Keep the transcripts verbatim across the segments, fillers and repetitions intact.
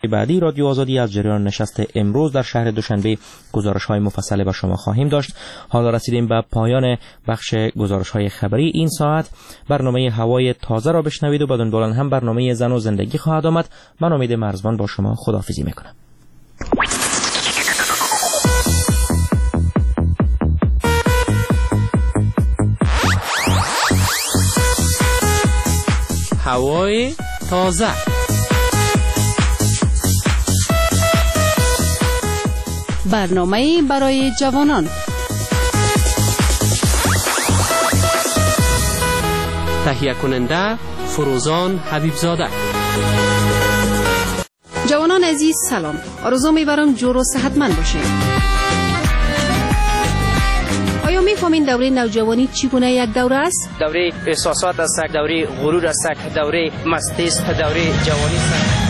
بعدی رادیو آزادی از جریان نشست امروز در شهر دوشنبه گزارش‌های مفصل با شما خواهیم داشت. حالا رسیدیم به پایان بخش گزارش‌های خبری این ساعت. برنامه هوای تازه را بشنوید و بدون بولن هم برنامه زن و زندگی خواهد آمد. من امید مرزبان با شما خداحافظی میکنم. هوای تازه. برنامه برای جوانان. تهیه کننده فروزان حبیبزاده. جوانان عزیز سلام. آرزو می‌برم جور و صحتمند باشید. آیا می‌فهمین دوره نوجوانی چگونه یک دوره است؟ دوره احساسات است، دوره غرور است، دوره مستی است، دوره جوانی است.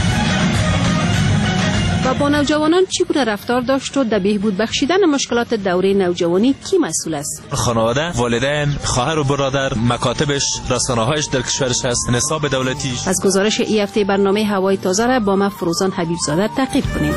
و با نوجوانان چگونه رفتار داشت و در بهبود بخشیدن مشکلات دوره نوجوانی کی مسئول است؟ خانواده، والدین، خواهر و برادر، مکاتبش، رسانه‌هایش در کشورش هست، نصاب دولتیش. از گزارش این هفته برنامه هوای تازه را با من فروزان حبیبزاده تعقیب کنیم.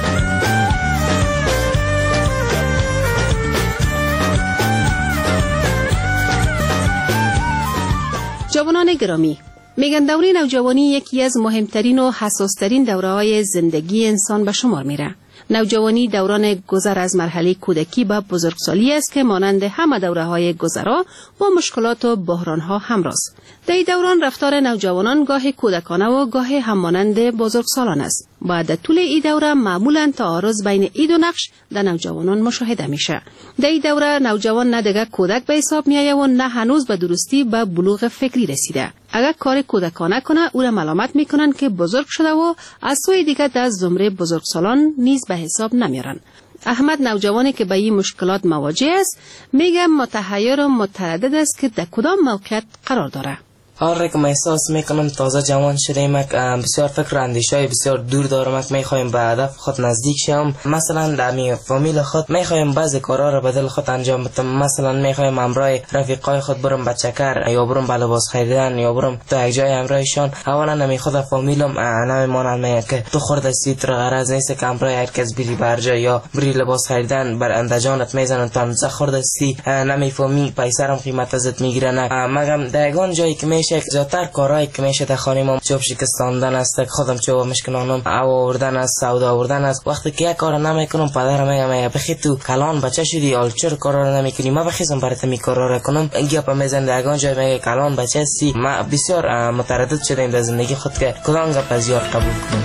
جوانان گرامی، میگن دوره نوجوانی یکی از مهمترین و حساسترین دوره‌های زندگی انسان به شمار میره. نوجوانی دوران گذر از مرحله کودکی به بزرگسالی است که مانند همه دوره‌های گذرا با مشکلات و بحران‌ها همراه است. در این دوران رفتار نوجوانان گاه کودکانه و گاه هم مانند بزرگسالان است. بعد طول این دوره معمولاً تعارض بین این دو نقش در نوجوانان مشاهده میشه. در این دوره نوجوان نه دیگر کودک به حساب میآید و نه هنوز به درستی به بلوغ فکری رسیده. اگر کار کودکانه کنه او را ملامت میکنن که بزرگ شده و از سوی دیگر در زمره بزرگسالان نیز به حساب نمیارن. احمد نوجوانی که به این مشکلات مواجه است میگه متحیر و متردد است که در کدام موقعیت قرار داره. هر یک احساس میکنم تازه جوان شدیم، بسیار فکر و اندیشه‌های بسیار دور دارم، میخوایم به هدف خود نزدیک شوم. مثلا در می فامیل خود میخوایم بعضی کارا را بدل خود انجام بدم. مثلا میخوایم همراه رفیقای خود برم به چکر یا برم به لباس خریدن یا برم تا یک جای همراهشان. اولا نمی خود فامیلم نمیمونن میگه که تو خورد سیت را غرض نیست که همراه هر کس بری برجا یا بری لباس خریدن بر اندجانت میزنن تا انزه خورد سی نمیفهمی پیسرم قیمت ازت میگیرن. مگم دایگان جایی که میشه زیادتر کارهایی که میشه در خانه ما چوب شکستاندن است، خودم چوب مشکنانم، آوردن است، سودا آوردن است. وقتی که یک کار نمیکنم پدرم میگه بخی تو کلان بچه شدی حال چرا کارا نمیکنی؟ ما بخیزم برات می کارا را کنم. گپ میزنه دگان جای میگه کلان بچه سی. ما بسیار متردد شدیم در زندگی خود که کدام گپ زیاد قبول کنم.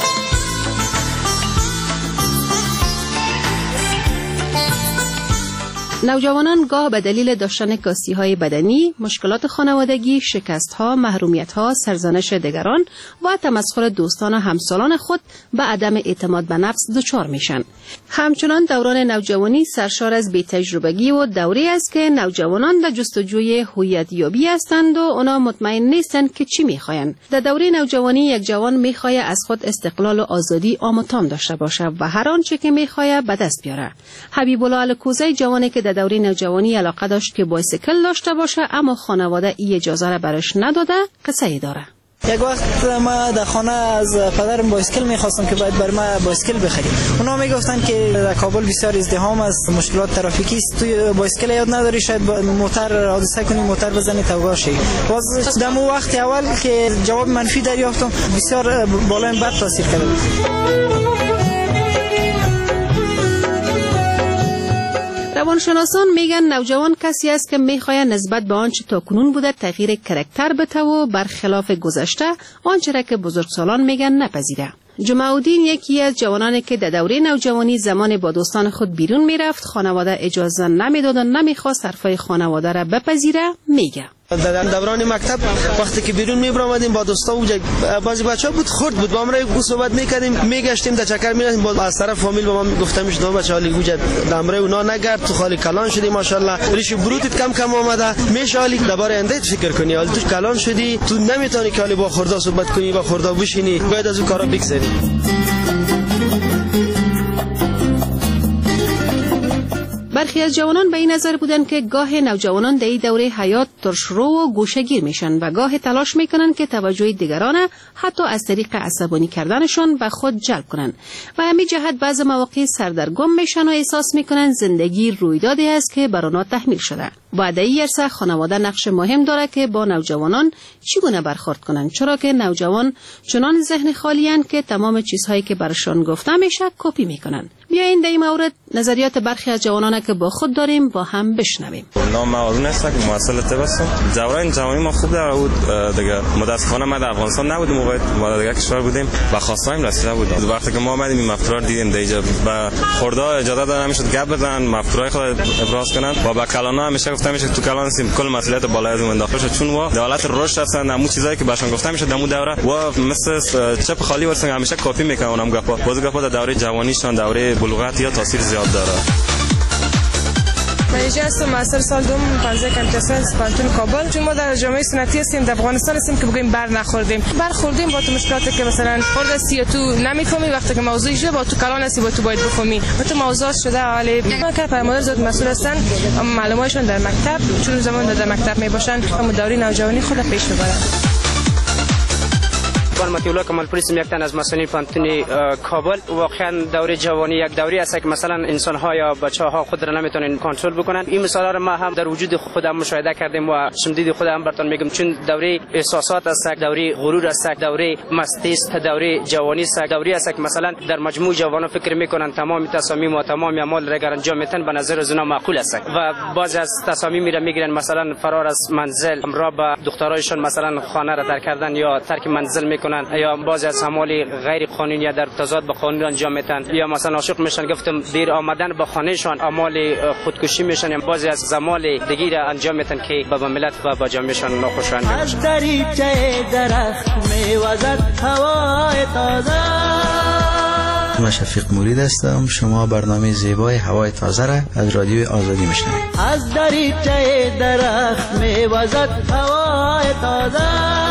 نوجوانان گاه به دلیل داشتن کاستی‌های بدنی، مشکلات خانوادگی، شکست‌ها، محرومیت‌ها، سرزنش دیگران و تمسخر دوستان و همسالان خود به عدم اعتماد به نفس دچار میشن. همچنان دوران نوجوانی سرشار از بی‌تجربگی و دوری است که نوجوانان در جستجوی هویت یابی هستند و اونا مطمئن نیستند که چی می‌خواین. در دوره نوجوانی یک جوان می‌خواهد از خود استقلال و آزادی عام و تام داشته باشد و هر آنچه که می‌خواهد به دست بیاره. حبیب الله الکوزی جوانی که در دوره نوجوانی علاقه داشت که بایسکل داشته باشه اما خانواده این اجازه را برش نداده، قصه ای داره. یک وقت ما در خانه از پدرم بایسکل می‌خواستم که باید بر ما بایسکل بخریم. اونا میگفتن که در کابل بسیار ازدحام است، مشکلات ترافیکی است، تو بایسکل یاد نداری شاید موتور حادثه کنی، موتور بزنی توگاه شی. باز در اون وقت اول که جواب منفی دریافتم بسیار بالایم بد تاثیر کرد. روانشناسان میگن نوجوان کسی است که میخواهد نسبت به آنچه تا کنون بوده تغییر کرکتر بده و برخلاف گذشته آنچه را که بزرگسالان میگن نپذیره. جمعه الدین یکی از جوانانی که در دوره نوجوانی زمان با دوستان خود بیرون میرفت، خانواده اجازه نمیداد و نمیخواست حرفای خانواده را بپذیره، میگه در دوران مکتب وقتی که بیرون میبرامدیم با دوستا و بعضی بچه‌ها بود خرد بود با امرای گو صحبت میکردیم، میگشتیم در چکر میرفتیم، با از طرف فامیل با ما گفتم میش دو بچه‌ها لیگ وجد دمره اونا نگرد تو خالی کلان شدی ماشاءالله ریش بروتت کم کم اومده میشالی درباره آینده فکر کنی، حال تو کلان شدی تو نمیتونی که با خردا صحبت کنی با خردا بشینی، باید از اون کارا بگذری. برخی از جوانان به این نظر بودند که گاه نوجوانان در این دوره حیات ترشرو و گوشه‌گیر میشن و گاه تلاش میکنن که توجه دیگران حتی از طریق عصبانی کردنشان به خود جلب کنند و همین جهت بعض مواقع سردرگم میشن و احساس میکنن زندگی رویدادی است که بر آنها تحمیل شده. بعد این عرصه خانواده نقش مهم داره که با نوجوانان چگونه برخورد کنند، چرا که نوجوان چنان ذهن خالی اند که تمام چیزهایی که برشان گفته میشه کپی میکنن. بیاین در این مورد نظریات برخی از جوانان که با خود داریم با هم بشنویم. نام مارون است که مواصل تبسم دوران جوانی ما خوب در بود دیگه. متاسفانه ما در افغانستان نبودیم، موقع ما در کشور بودیم و خواستایم رسیده بود. وقتی که ما اومدیم این مفکوره دیدیم دیگه و خوردا اجازه دادن نمیشد گپ بزنن، مفکورای خود ابراز کنن و با کلانا همیشه گفتم میشه تو کلان سیم کل مسئولیت بالای از اون داخل شد، چون وا دولت رشد هستن همون چیزایی که باشون گفتم میشه دمو دوره و مثل چپ خالی ورسن همیشه کپی میکنن اونم گپا باز گپا در دوره جوانیشان دوره بلوغت یا تاثیر زیاد داره. من اینجا هستم اصل سال دوم پانزده کمپیوتر پانتون کابل. چون ما در جامعه سنتی هستیم، در افغانستان هستیم که بگیم بر نخوردیم بر خوردیم با تو مشکلاتی که مثلا خورده سی تو نمیفهمی، وقتی که موضوع جو با تو کلان هستی با تو باید بفهمی و تو موضوع شده حالی ما که پرمادر زود مسئول هستن معلوماتشون در مکتب چون زمان در مکتب می باشن هم دوره نوجوانی خود پیش میبرن. من مطیع کمال پولیس یک تن از مسئولین پانتون کابل. واقعا دوره جوانی یک دوره است که مثلا انسان ها یا بچه ها خود را نمیتونن کنترل بکنن. این مثالا را ما هم در وجود خودم مشاهده کردیم و شمدید خودم براتون میگم، چون دوره احساسات است، دوره غرور است، دوره مستی است، دوره جوانی است، دوره است که مثلا در مجموع جوانان فکر میکنن تمام تصامیم و تمام اعمال را اگر انجام میتن به نظر از اونا معقول است و بعضی از تصامیمی را میگیرن، مثلا فرار از منزل، همراه با دخترایشون مثلا خانه را ترک کردن یا ترک منزل میکنن، یا بعضی از اعمال غیر قانونی یا در تضاد با قانون انجام میدن، یا مثلا عاشق میشن گفتم دیر آمدن به خانهشان اعمال خودکشی میشن، یا بعضی از اعمال دیگه را انجام میدن که با ملت و با جامعهشان ناخوشایند میشه. از دریچه درخت میوزد هوای تازه. من شفیق مرید هستم. شما برنامه زیبای هوای تازه را از رادیو آزادی میشنوید. از دریچه درخت میوزد هوای تازه.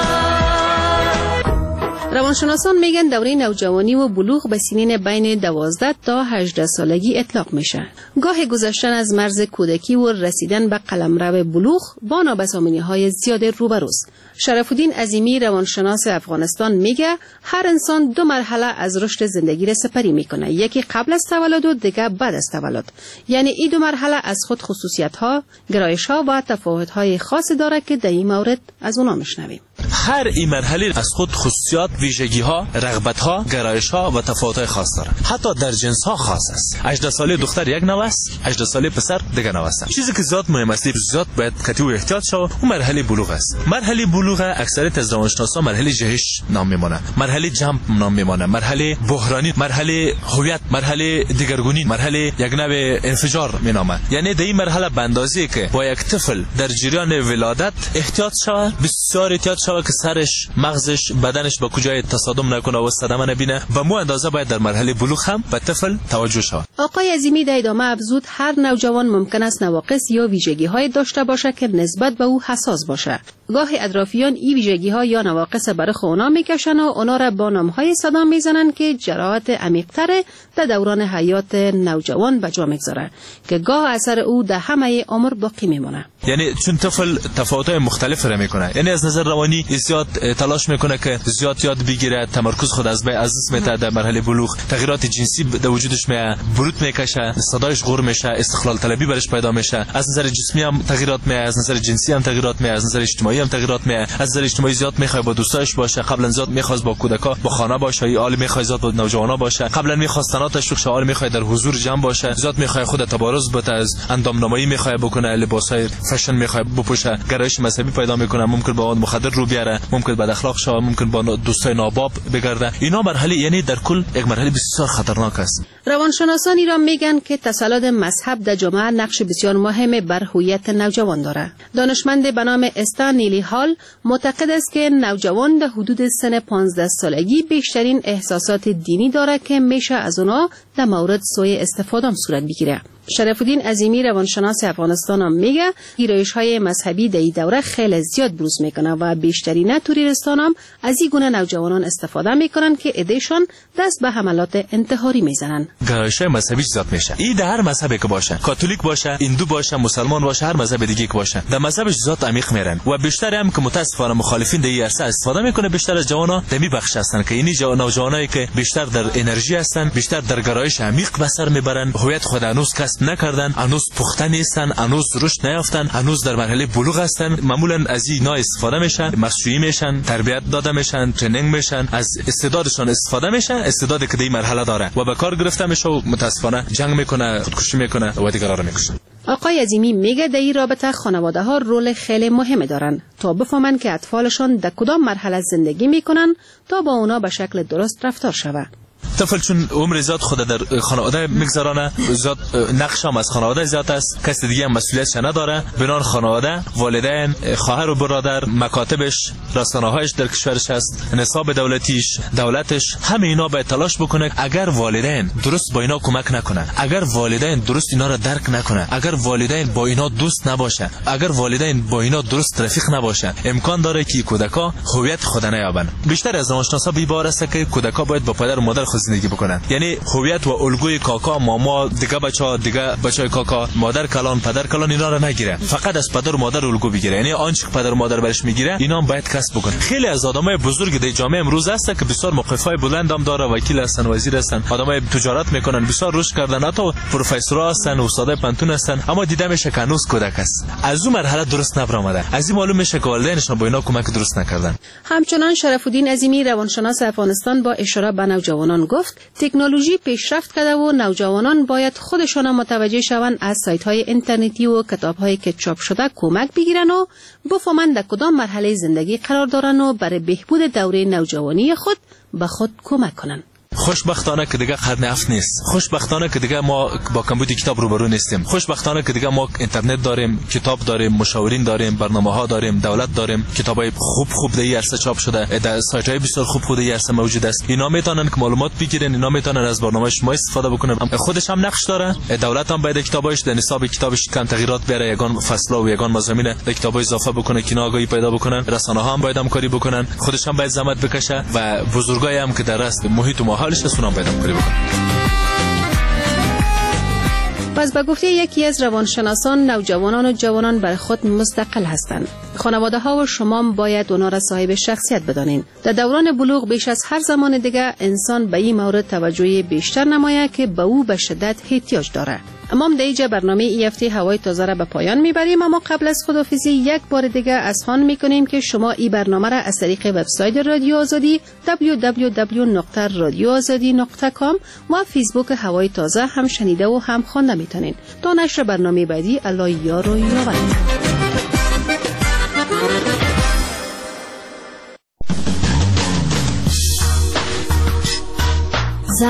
روانشناسان میگن دوره نوجوانی و بلوغ به سنین بین دوازده تا هجده سالگی اطلاق میشه. گاه گذشتن از مرز کودکی و رسیدن به قلمرو بلوغ با نابسامانی‌های زیاد روبروست. شرف الدین عظیمی روانشناس افغانستان میگه هر انسان دو مرحله از رشد زندگی را سپری میکنه، یکی قبل از تولد و دیگه بعد از تولد. یعنی این دو مرحله از خود خصوصیت‌ها، گرایش‌ها و تفاوت‌های خاصی داره که در این مورد از اونا میشنویم. هر این مرحله از خود خصوصیات، ویژگی‌ها، رغبت‌ها، گرایش‌ها و تفاوت‌های خاص داره. حتی در جنس‌ها خاص است. هجده ساله دختر یک نوع است، هجده ساله پسر دیگه نوع است. چیزی که زیاد مهم است، زیاد باید قطعی و احتیاط شود، اون مرحله بلوغ است. مرحله بلوغ اکثریت از روانشناسا مرحله جهش نام میمونه، مرحله جمپ نام میمونه، مرحله بحرانی، مرحله هویت، مرحله دیگرگونی، مرحله یک نوع انفجار مینامه. یعنی در این مرحله به اندازه‌ای که با یک طفل در جریان ولادت احتیاط شود، بسیار احتیاط شود که سرش، مغزش، بدنش با کجای تصادم نکنه و صدمه نبینه و مو اندازه باید در مرحله بلوغ هم به طفل توجه شود. آقای عظیمی در ادامه افزود هر نوجوان ممکن است نواقص یا ویژگی‌های داشته باشه که نسبت به او حساس باشه. گاه اطرافیان این ویژگی‌ها یا نواقص برای اونا میکشن و اونا را با نام‌های صدا میزنن که جراحت عمیق‌تر در دوران حیات نوجوان به جا میگذاره که گاه اثر او در همه عمر باقی میمونه. یعنی چون طفل تفاوت‌های مختلف را میکنه، یعنی از نظر روانی زیاد تلاش میکنه که زیاد یاد بگیره، تمرکز خود از به از دست میده. در مرحله بلوغ تغییرات جنسی در وجودش میاد، برود میکشه، صدایش غر میشه، استقلال طلبی برش پیدا میشه. از نظر جسمی هم تغییرات میاد، از نظر جنسی هم تغییرات میاد، از نظر اجتماعی هم تغییرات میاد. از نظر اجتماعی زیاد میخواد با دوستاش باشه، قبلا زیاد میخواست با کودکا با خانه باشه، یا عالی میخواد زیاد با نوجوانا باشه، قبلا میخواست تنها تشویق شه، عالی میخواد در حضور جمع باشه، زیاد میخواد خود تبارز بده، از اندام نمایی میخواد بکنه، لباسای فشن میخواد بپوشه، گرایش مذهبی پیدا میکنه، ممکن با مواد مخدر رو بیاره، ممکن بد اخلاق شه، ممکن با دوستای ناباب بگرده. اینا مرحله یعنی در کل یک مرحله بسیار خطرناک است. روانشناسان ایران میگن که تسلط مذهب در جامعه نقش بسیار مهم بر هویت نوجوان داره. دانشمند به نام استان نیلی هال معتقد است که نوجوان در حدود سن پانزده سالگی بیشترین احساسات دینی داره که میشه از اونا در مورد سوء استفاده صورت بگیره. شرف الدین عظیمی روانشناس افغانستان هم میگه گرایش های مذهبی در این دوره خیلی زیاد بروز میکنه و بیشترین توریستان هم از این گونه نوجوانان استفاده میکنن که ایدهشان دست به حملات انتحاری میزنن. گرایش های مذهبی زیاد میشه. این در هر مذهبی که باشه، کاتولیک باشه، هندو باشه، مسلمان باشه، هر مذهب دیگه که باشه، در مذهبش زیاد عمیق میرن و بیشتر هم که متاسفانه مخالفین در این عرصه استفاده میکنه. بیشتر از جوانا در می بخش هستن که اینی نوجوانایی که بیشتر در انرژی هستن، بیشتر در گرایش عمیق به سر میبرن، هویت خود هنوز کسب نکردن، هنوز پخته نیستن، هنوز رشد نیافتن، هنوز در مرحله بلوغ هستن. معمولا از اینا استفاده میشن، مصنوعی میشن، تربیت داده میشن، ترنینگ میشن، از استعدادشان استفاده میشن، استعدادی که در این مرحله داره و به کار گرفته میشه و متاسفانه جنگ میکنه، خودکشی میکنه و دیگران رو میکشه. آقای عظیمی میگه در این رابطه خانواده ها رول خیلی مهمی دارن تا بفهمن که اطفالشان در کدام مرحله زندگی میکنن تا با اونا به شکل درست رفتار شود. طفل چون عمر زیاد خود در خانواده میگذرانه، زیاد نقش هم از خانواده زیاد است، کسی دیگه هم مسئولیتش نداره. بنان خانواده، والدین، خواهر و برادر، مکاتبش، رسانه‌هایش در کشورش است، نصاب دولتیش، دولتش، همه اینا باید تلاش بکنه. اگر والدین درست با اینا کمک نکنه، اگر والدین درست اینا را درک نکنه، اگر والدین با اینا دوست نباشه، اگر والدین با اینا درست رفیق نباشه، امکان داره که کودکا هویت خود نیابن. بیشتر از روانشناسا بی باور است که کودکا باید با پدر و مادر زندگی بکنن، یعنی هویت و الگوی کاکا، ماما، دیگه بچا، دیگه بچای کاکا، مادر کلان، پدر کلان اینا رو نگیره، فقط از پدر و مادر الگو بگیره. یعنی آنچه که پدر و مادر برش میگیره اینا هم باید کسب بکنه. خیلی از آدمای بزرگ در جامعه امروز هست که بسیار موقفای بلند هم داره، وکیل هستن، وزیر هستن، آدمای تجارت میکنن، بسیار رشد کردن، حتی پروفسورها هستن، استادای پانتون هستن، اما دیده میشه که هنوز کودک است. از اون مرحله درست نبرآمده. از این معلوم میشه که والدینشون با اینا کمک درست نکردن. همچنان شرف الدین عظیمی روانشناس افغانستان با اشاره به نوجوانان گفت تکنولوژی پیشرفت کرده و نوجوانان باید خودشان متوجه شوند از سایت‌های اینترنتی و کتاب‌هایی که چاپ شده کمک بگیرن و بفهمند در کدام مرحله زندگی قرار دارن و برای بهبود دوره نوجوانی خود به خود کمک کنند. خوشبختانه که دیگه قرن هفت نیست. خوشبختانه که دیگه ما با کمبود کتاب روبرو نیستیم. خوشبختانه که دیگه ما اینترنت داریم، کتاب داریم، مشاورین داریم، برنامه‌ها داریم، دولت داریم، کتابای خوب خوب در این عرصه چاپ شده، در سایت‌های بسیار خوب خوب در این عرصه موجود است. اینا میتونن که معلومات بگیرن، اینا میتونن از برنامه شما استفاده بکنن. خودش هم نقش داره. دولت هم باید کتابایش در نصاب کتابش کم تغییرات بیاره، یگان فصل‌ها و یگان مضامین در کتابای اضافه بکنه که آگاهی پیدا بکنن. رسانه‌ها هم باید همکاری بکنن، خودش هم باید زحمت بکشه و بزرگای هم که در است محیط و ماحولش اونم باید همکاری بکنن. پس به گفته یکی از روانشناسان نوجوانان و جوانان بر خود مستقل هستند. خانواده ها و شما باید اونا را صاحب شخصیت بدانین. در دوران بلوغ بیش از هر زمان دیگه انسان به این مورد توجه بیشتر نماید که به او به شدت احتیاج داره. اما در اینجا برنامه این هفته هوای تازه را به پایان میبریم، اما قبل از خداحافظی یک بار دیگه اذعان میکنیم که شما این برنامه را از طریق وبسایت رادیو آزادی دبلیو دبلیو دبلیو نقطه رادیو آزادی نقطه کام و فیسبوک هوای تازه هم شنیده و هم خوانده میتونین. تا نشر برنامه بعدی الله یار و یاور.